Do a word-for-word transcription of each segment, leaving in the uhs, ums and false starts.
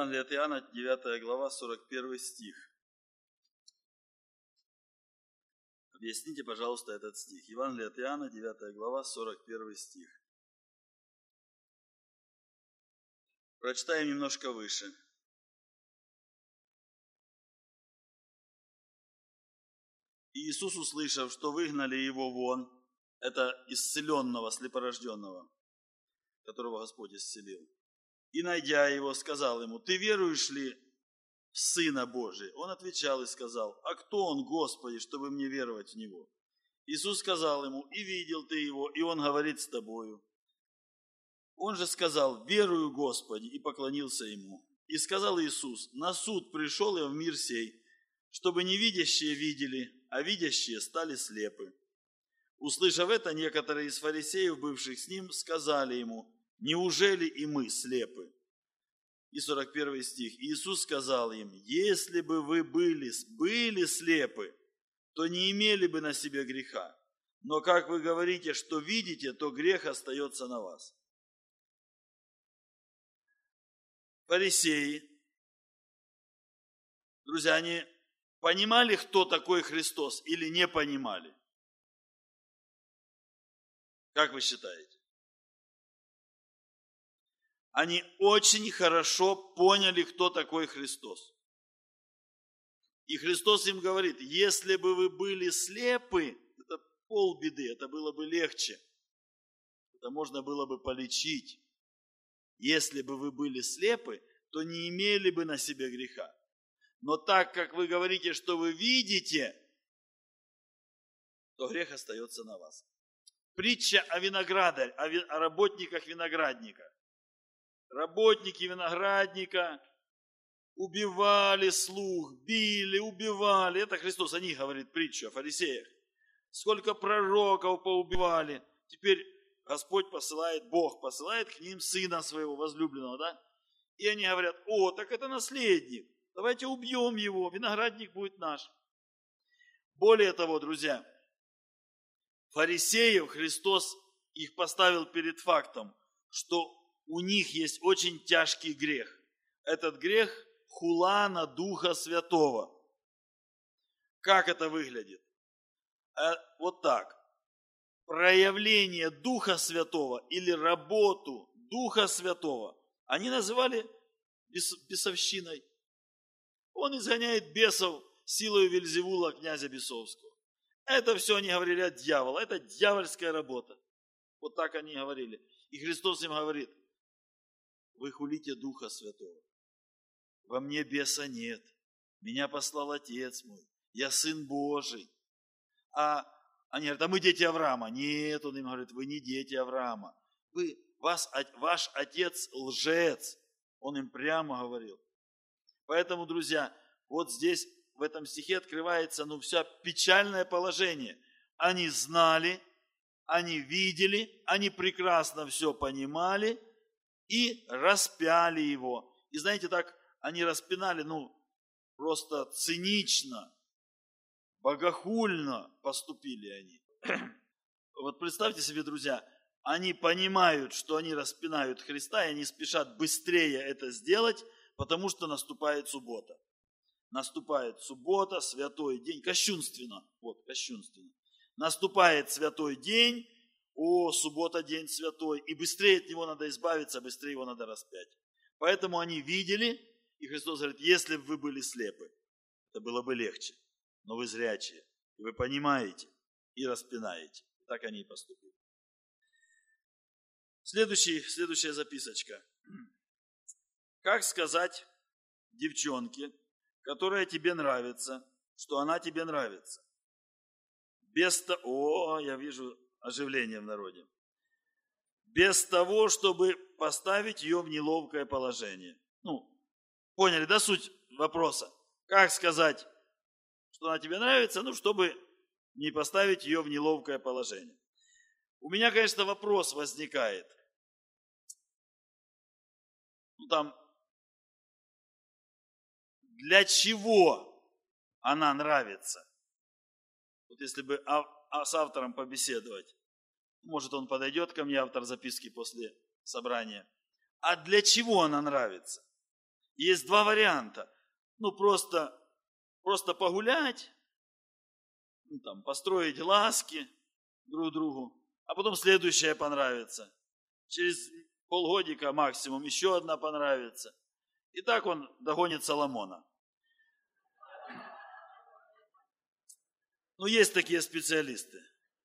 Евангелие от Иоанна, девятая глава, сорок первый стих. Объясните, пожалуйста, этот стих. Евангелие от Иоанна, девятая глава, сорок первый стих. Прочитаем немножко выше. И Иисус, услышав, что выгнали его вон, это исцеленного, слепорожденного, которого Господь исцелил, и, найдя его, сказал ему: «Ты веруешь ли в Сына Божия?» Он отвечал и сказал: «А кто он, Господи, чтобы мне веровать в Него?» Иисус сказал ему: «И видел ты его, и он говорит с тобою». Он же сказал: «Верую, Господи», и поклонился ему. И сказал Иисус: «На суд пришел я в мир сей, чтобы невидящие видели, а видящие стали слепы». Услышав это, некоторые из фарисеев, бывших с ним, сказали ему: «Неужели и мы слепы?» И сорок первый стих. Иисус сказал им: «Если бы вы были, были слепы, то не имели бы на себе греха. Но как вы говорите, что видите, то грех остается на вас». Фарисеи, друзья, они понимали, кто такой Христос, или не понимали? Как вы считаете? Они очень хорошо поняли, кто такой Христос. И Христос им говорит: если бы вы были слепы, это полбеды, это было бы легче. Это можно было бы полечить. Если бы вы были слепы, то не имели бы на себе греха. Но так как вы говорите, что вы видите, то грех остается на вас. Притча о виноградаре, о, ви, о работниках виноградника. Работники виноградника убивали слух, били, убивали. Это Христос о них говорит притчу, о фарисеях. Сколько пророков поубивали. Теперь Господь посылает, Бог посылает к ним Сына Своего возлюбленного, да? И они говорят: о, так это наследник. Давайте убьем его, виноградник будет наш. Более того, друзья, фарисеев Христос их поставил перед фактом, что у них есть очень тяжкий грех. Этот грех – хула на Духа Святого. Как это выглядит? Вот так. Проявление Духа Святого или работу Духа Святого они называли бесовщиной. Он изгоняет бесов силой Вельзевула, князя бесовского. Это все они говорили от дьявола. Это дьявольская работа. Вот так они говорили. И Христос им говорит: вы хулите Духа Святого. Во мне беса нет. Меня послал Отец мой. Я Сын Божий. А они говорят: а мы дети Авраама. Нет, он им говорит: вы не дети Авраама. Вы, вас, ваш отец лжец. Он им прямо говорил. Поэтому, друзья, вот здесь, в этом стихе открывается, ну, все печальное положение. Они знали, они видели, они прекрасно все понимали и распяли его. И знаете, так они распинали, ну, просто цинично, богохульно поступили они. Вот представьте себе, друзья, они понимают, что они распинают Христа, и они спешат быстрее это сделать, потому что наступает суббота. Наступает суббота, святой день, кощунственно, вот, кощунственно. Наступает святой день, о, суббота, день святой, и быстрее от него надо избавиться, быстрее его надо распять. Поэтому они видели, и Христос говорит: если бы вы были слепы, это было бы легче, но вы зрячие, и вы понимаете, и распинаете. Так они и поступили. Следующий, следующая записочка. Как сказать девчонке, которая тебе нравится, что она тебе нравится? Без того, о, я вижу оживление в народе. Без того, чтобы поставить ее в неловкое положение. Ну, поняли, да, суть вопроса? Как сказать, что она тебе нравится, ну, чтобы не поставить ее в неловкое положение. У меня, конечно, вопрос возникает. Ну, там, для чего она нравится? Вот если бы с автором побеседовать, может, он подойдет ко мне, автор записки, после собрания. А для чего она нравится? есть два варианта. Ну, просто, просто погулять, ну, там, построить ласки друг другу, а потом следующая понравится. Через полгодика максимум еще одна понравится. И так он догонит Соломона. Ну, есть такие специалисты.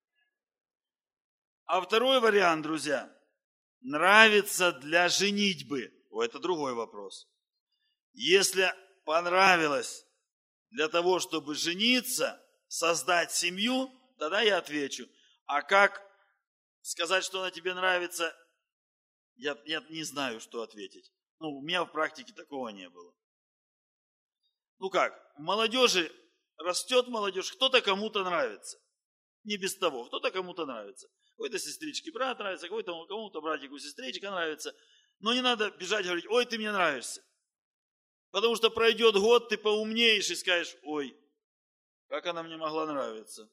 А второй вариант, друзья, нравится для женитьбы. О, это другой вопрос. Если понравилось для того, чтобы жениться, создать семью, тогда я отвечу. А как сказать, что она тебе нравится, я, я не знаю, что ответить. Ну, у меня в практике такого не было. Ну как, в молодежи растет молодежь, кто-то кому-то нравится. Не без того, кто-то кому-то нравится. Какой-то сестричке брат нравится, какой-то кому-то братику сестричка нравится. Но не надо бежать и говорить: ой, ты мне нравишься. Потому что пройдет год, ты поумнеешь и скажешь: ой, как она мне могла нравиться.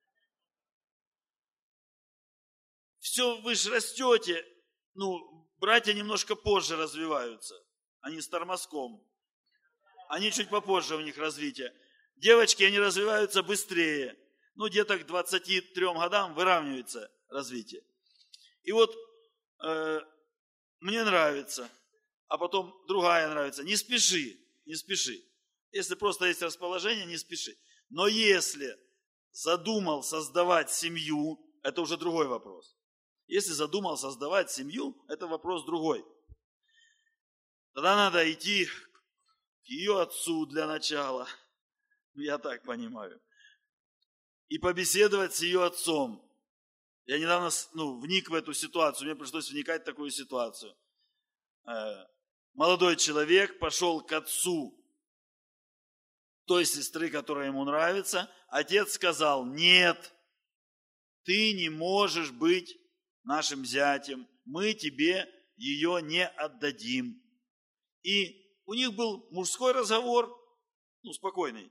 Все, вы же растете. Ну, братья немножко позже развиваются. Они с тормозком. Они чуть попозже у них развитие. Девочки, они развиваются быстрее. Ну, где-то к двадцати трём годам выравнивается развитие. И вот э, мне нравится, а потом другая нравится. Не спеши, не спеши. Если просто есть расположение, не спеши. Но если задумал создавать семью, это уже другой вопрос. Если задумал создавать семью, это вопрос другой. Тогда надо идти к ее отцу для начала. Я так понимаю. И побеседовать с ее отцом. Я недавно ну, вник в эту ситуацию, мне пришлось вникать в такую ситуацию. Молодой человек пошел к отцу той сестры, которая ему нравится. Отец сказал: нет, ты не можешь быть нашим зятем, мы тебе ее не отдадим. И у них был мужской разговор, ну, спокойный.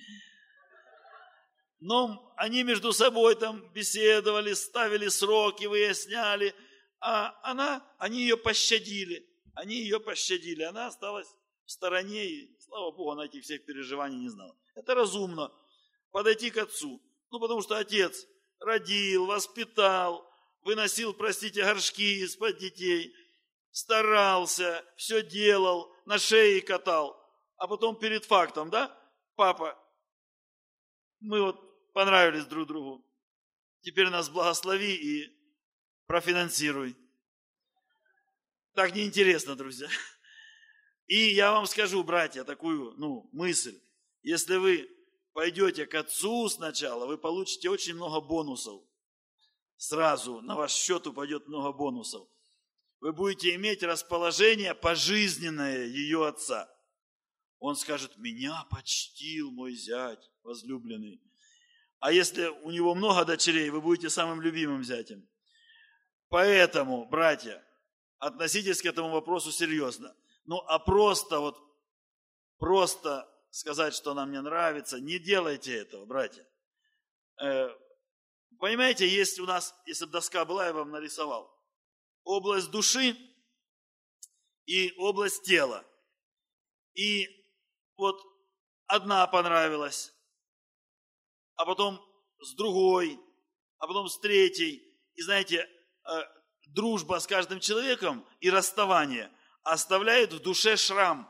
Но они между собой там беседовали, ставили сроки, выясняли. А она, они ее пощадили. Они ее пощадили. Она осталась в стороне. И, слава Богу, она этих всех переживаний не знала. Это разумно. Подойти к отцу. Ну, потому что отец родил, воспитал, выносил, простите, горшки из-под детей, старался, все делал, на шее катал. А потом перед фактом, да, папа, мы вот понравились друг другу. Теперь нас благослови и профинансируй. Так неинтересно, друзья. И я вам скажу, братья, такую, ну, мысль. Если вы пойдете к отцу сначала, вы получите очень много бонусов. Сразу на ваш счет упадет много бонусов. Вы будете иметь расположение пожизненное ее отца. Он скажет: меня почтил мой зять возлюбленный. А если у него много дочерей, вы будете самым любимым зятем. Поэтому, братья, относитесь к этому вопросу серьезно. Ну, а просто вот, просто сказать, что она мне нравится, не делайте этого, братья. Э, понимаете, есть у нас, если бы доска была, я вам нарисовал, область души и область тела. И вот одна понравилась, а потом с другой, а потом с третьей. И знаете, дружба с каждым человеком и расставание оставляет в душе шрам.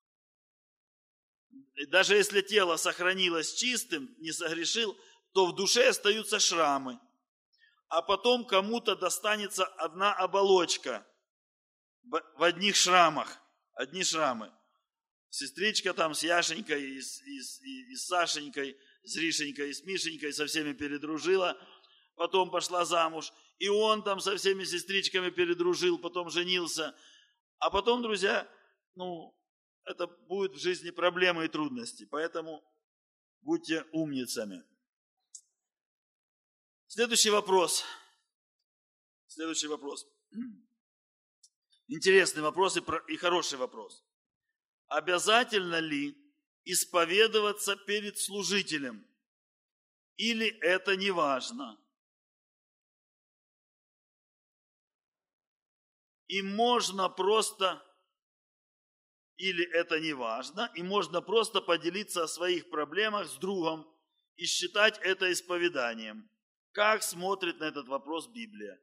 Даже если тело сохранилось чистым, не согрешил, то в душе остаются шрамы. А потом кому-то достанется одна оболочка в одних шрамах. Одни шрамы. Сестричка там с Яшенькой, и с, и, с, и с Сашенькой, с Ришенькой, и с Мишенькой со всеми передружила, потом пошла замуж. И он там со всеми сестричками передружил, потом женился. А потом, друзья, ну, это будет в жизни проблемы и трудности. Поэтому будьте умницами. Следующий вопрос. Следующий вопрос. Интересный вопрос и, и хороший вопрос. Обязательно ли исповедоваться перед служителем? Или это не важно? И можно просто или это не важно, и можно просто поделиться о своих проблемах с другом и считать это исповеданием. Как смотрит на этот вопрос Библия?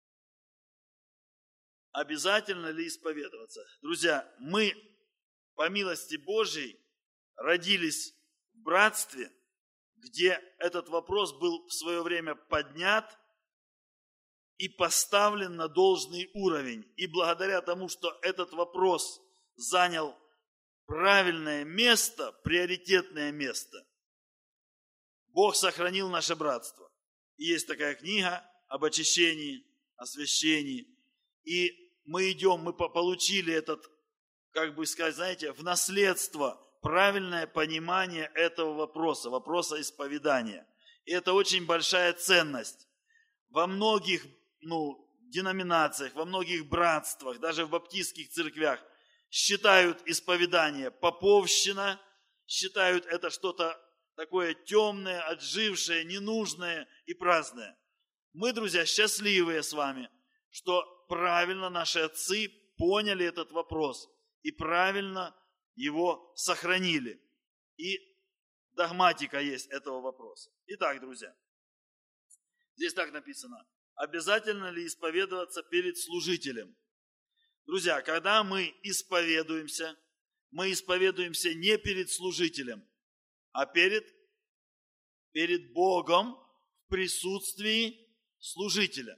Обязательно ли исповедоваться? Друзья, мы, по милости Божьей, родились в братстве, где этот вопрос был в свое время поднят и поставлен на должный уровень. И благодаря тому, что этот вопрос занял правильное место, приоритетное место, Бог сохранил наше братство. И есть такая книга об очищении, освящении. И мы идем, мы получили этот, как бы сказать, знаете, в наследство правильное понимание этого вопроса, вопроса исповедания. И это очень большая ценность. Во многих ну, деноминациях, во многих братствах, даже в баптистских церквях считают исповедание поповщина, считают это что-то такое темное, отжившее, ненужное и праздное. Мы, друзья, счастливые с вами, что правильно наши отцы поняли этот вопрос и правильно его сохранили. И догматика есть этого вопроса. Итак, друзья, здесь так написано. Обязательно ли исповедоваться перед служителем? Друзья, когда мы исповедуемся, мы исповедуемся не перед служителем, а перед, перед Богом в присутствии служителя.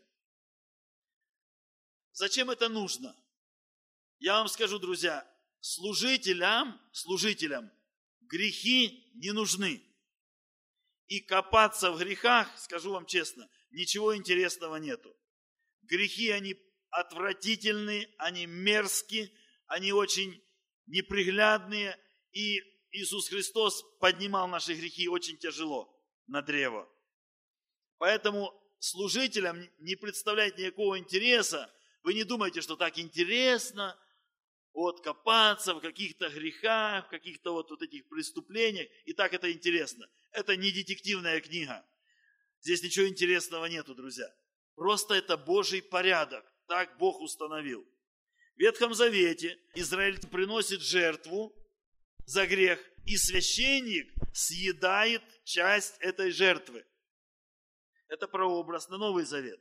Зачем это нужно? Я вам скажу, друзья, служителям, служителям грехи не нужны. И копаться в грехах, скажу вам честно, ничего интересного нету. Грехи, они отвратительные, они мерзкие, они очень неприглядные. И Иисус Христос поднимал наши грехи очень тяжело на древо. Поэтому служителям не представляет никакого интереса. Вы не думайте, что так интересно вот копаться в каких-то грехах, в каких-то вот, вот этих преступлениях. И так это интересно. Это не детективная книга. Здесь ничего интересного нету, друзья. Просто это Божий порядок. Так Бог установил. В Ветхом Завете Израиль приносит жертву за грех, и священник съедает часть этой жертвы. Это прообраз на Новый Завет.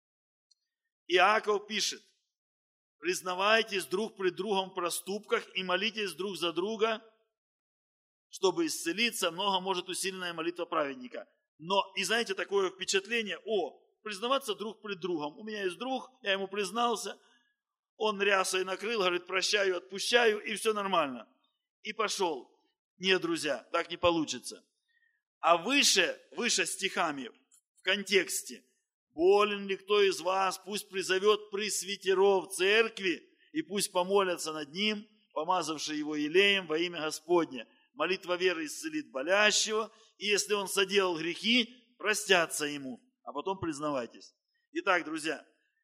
Иаков пишет: признавайтесь друг пред другом в проступках и молитесь друг за друга, чтобы исцелиться. Много может усиленная молитва праведника. Но, и знаете, такое впечатление: о, признаваться друг пред другом. У меня есть друг, я ему признался, он рясой накрыл, говорит, прощаю, отпущаю, и все нормально. И пошел. Нет, друзья, так не получится. А выше, выше стихами, в контексте: болен ли кто из вас, пусть призовет пресвитеров церкви, и пусть помолятся над ним, помазавший его елеем во имя Господне. Молитва веры исцелит болящего, и если он соделал грехи, простятся ему, а потом признавайтесь. Итак, друзья,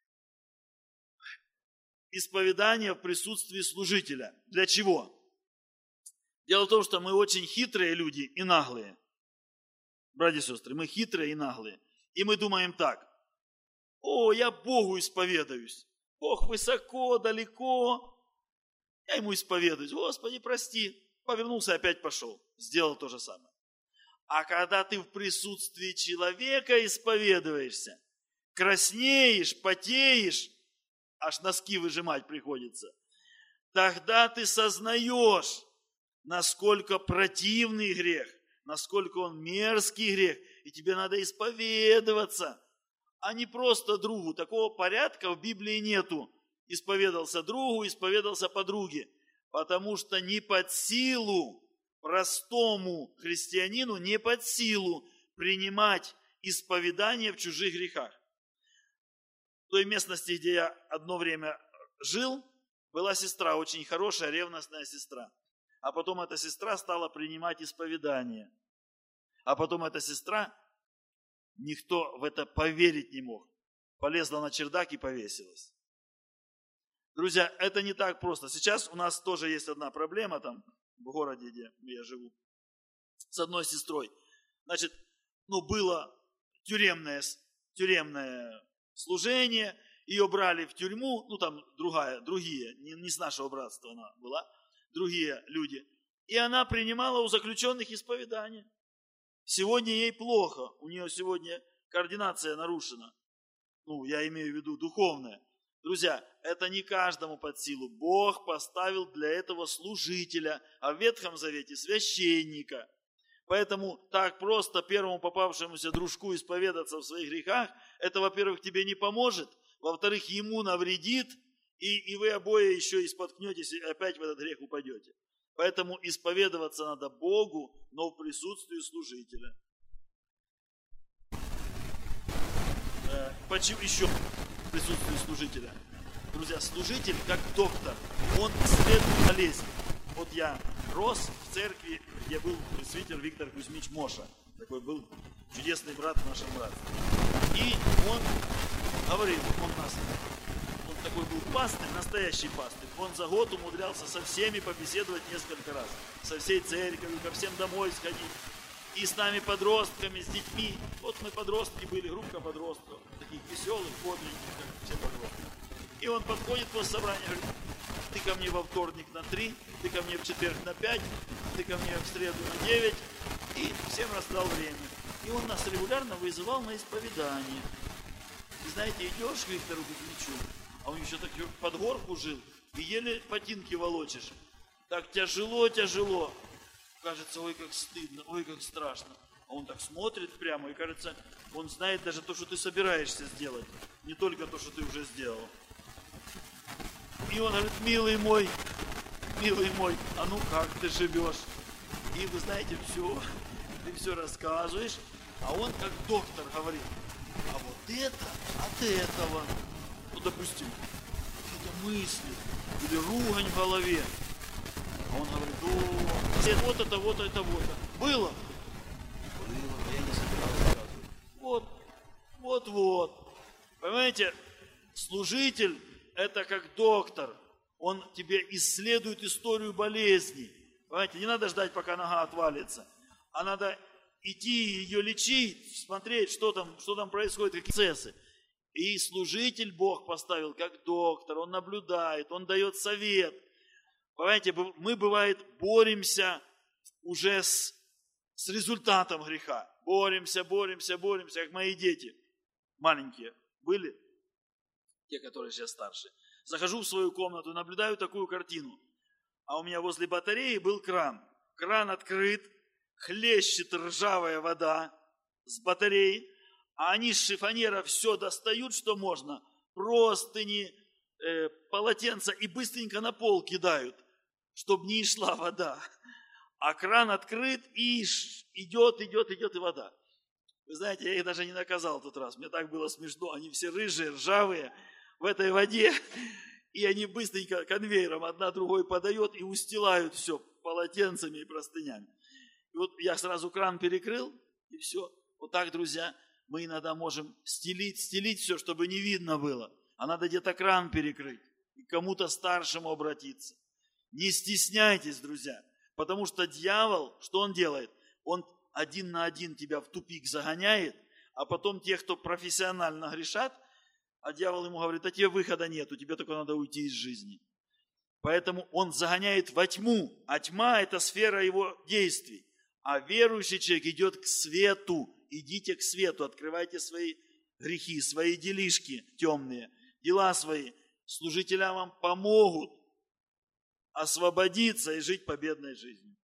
исповедание в присутствии служителя. Для чего? Дело в том, что мы очень хитрые люди и наглые. Братья и сестры, мы хитрые и наглые. И мы думаем так: о, я Богу исповедуюсь. Бог высоко, далеко. Я ему исповедуюсь. Господи, прости. Повернулся, опять пошел. Сделал то же самое. А когда ты в присутствии человека исповедуешься, краснеешь, потеешь, аж носки выжимать приходится, тогда ты сознаешь, насколько противный грех, насколько он мерзкий грех, и тебе надо исповедоваться, а не просто другу. Такого порядка в Библии нету. Исповедался другу, исповедался подруге, потому что не под силу простому христианину, не под силу принимать исповедание в чужих грехах. В той местности, где я одно время жил, была сестра, очень хорошая, ревностная сестра. А потом эта сестра стала принимать исповедание. А потом эта сестра, никто в это поверить не мог, полезла на чердак и повесилась. Друзья, это не так просто. Сейчас у нас тоже есть одна проблема там, в городе, где я живу, с одной сестрой. Значит, ну, было тюремное, тюремное служение, ее брали в тюрьму, ну, там другая, другие, не, не с нашего братства она была, другие люди. И она принимала у заключенных исповедание. Сегодня ей плохо, у нее сегодня координация нарушена. Ну, я имею в виду духовная. Друзья, это не каждому под силу. Бог поставил для этого служителя, а в Ветхом Завете священника. Поэтому так просто первому попавшемуся дружку исповедаться в своих грехах, это, во-первых, тебе не поможет, во-вторых, ему навредит, и, и вы обои еще и споткнетесь, и опять в этот грех упадете. Поэтому исповедоваться надо Богу, но в присутствии служителя. Почему еще в присутствии служителя? Друзья, служитель, как доктор, он исследует болезнь. Вот я рос в церкви, где был пресвитер Виктор Кузьмич Моша. Такой был чудесный брат в нашем братстве. И он говорил, он нас, он такой был пастырь, настоящий пастырь. Он за год умудрялся со всеми побеседовать несколько раз. Со всей церковью, ко всем домой сходить. И с нами подростками, с детьми. Вот мы подростки были, группа подростков. Таких веселых, бодреньких, как все подростки. И он подходит после собрания, говорит, ты ко мне во вторник на три, ты ко мне в четверг на пять, ты ко мне в среду на девять. И всем раздал время. И он нас регулярно вызывал на исповедание. И знаете, идешь к Виктору Кузьмичу, а он еще так под горку жил, и еле ботинки волочишь. Так тяжело, тяжело. Кажется, ой, как стыдно, ой, как страшно. А он так смотрит прямо, и кажется, он знает даже то, что ты собираешься сделать. Не только то, что ты уже сделал. И он говорит, милый мой, милый мой, а ну как ты живешь? И вы знаете, все, ты все рассказываешь, а он как доктор говорит, а вот это от этого. Ну, допустим, какие-то мысли или ругань в голове. А он говорит, о, вот это, вот это, вот это. Было? Было, я не собирался рассказывать. Вот, вот, вот. Понимаете, служитель это как доктор. Он тебе исследует историю болезни. Понимаете, не надо ждать, пока нога отвалится. А надо идти ее лечить, смотреть, что там, что там происходит, какие процессы. И служитель Бог поставил как доктор. Он наблюдает, он дает совет. Понимаете, мы, бывает, боремся уже с, с результатом греха. Боремся, боремся, боремся, как мои дети. Маленькие были, те, которые сейчас старше. Захожу в свою комнату, наблюдаю такую картину. А у меня возле батареи был кран. Кран открыт, хлещет ржавая вода с батареи. А они с шифонера все достают, что можно. Простыни, э, полотенца и быстренько на пол кидают, чтобы не шла вода. А кран открыт и идет, идет, идет и вода. Вы знаете, я их даже не наказал в тот раз. Мне так было смешно. Они все рыжие, ржавые в этой воде. И они быстренько конвейером одна другой подает и устилают все полотенцами и простынями. И вот я сразу кран перекрыл, и все. Вот так, друзья, мы иногда можем стелить, стелить все, чтобы не видно было. А надо где-то кран перекрыть и к кому-то старшему обратиться. Не стесняйтесь, друзья, потому что дьявол, что он делает? Он один на один тебя в тупик загоняет, а потом те, кто профессионально грешат, а дьявол ему говорит, а тебе выхода нет, тебе только надо уйти из жизни. Поэтому он загоняет во тьму, а тьма – это сфера его действий. А верующий человек идет к свету. Идите к свету, открывайте свои грехи, свои делишки темные, дела свои. Служителя вам помогут освободиться и жить победной жизнью.